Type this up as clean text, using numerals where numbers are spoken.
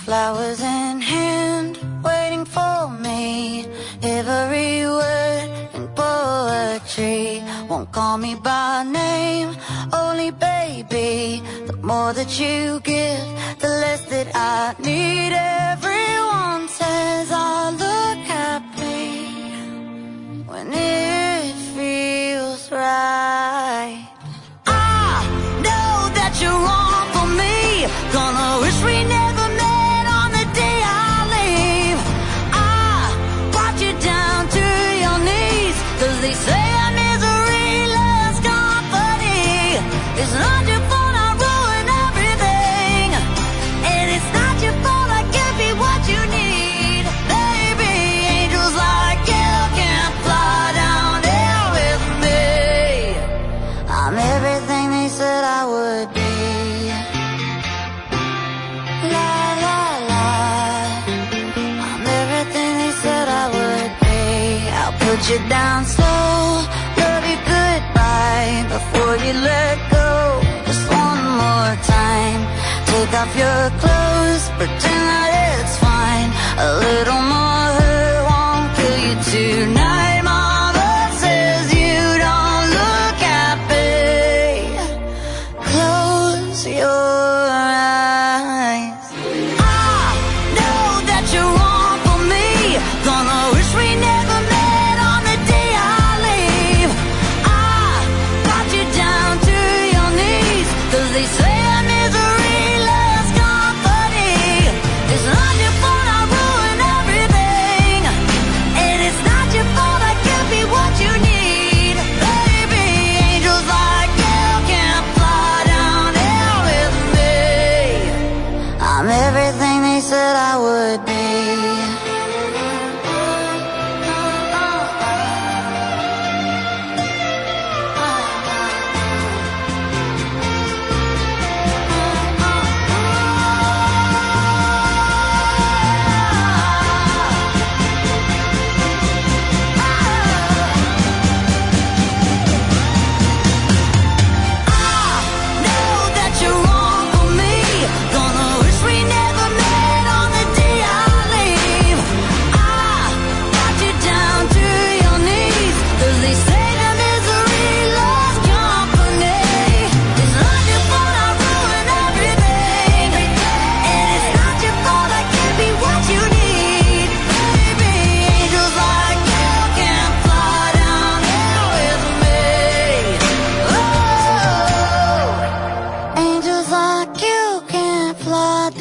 flowers in hand, waiting for me. Every word in poetry won't call me by name, only baby. The more that you give, the less that I need. Everyone says I look happy when it feels right. I know that you're wrong for me, gonna wish we never met on the day I leave. I brought you down to your knees, 'cause they say that misery loves company. It's not your fault I ruined everything, and it's not your fault I give you what you need. Baby, angels like you can't fly down here with me. I'm everything they said I would be. La la la, I'm everything they said I would be. I'll put you down slow, love you goodbye before you let go. Just one more time, take off your clothes, pretend that it's fine. A little more hurt won't kill you tonight. Mama says you don't look happy. Close your eyes. I know that you're wrong for me, gonna wish we never met on the day I leave. I brought you down to your knees, 'cause they say that misery loves company. It's not your fault I ruined everything, and it's not your fault I give you what you need. Baby, angels like you can't fly down here with me. I'm everything they said I would be. Angels like you can't fly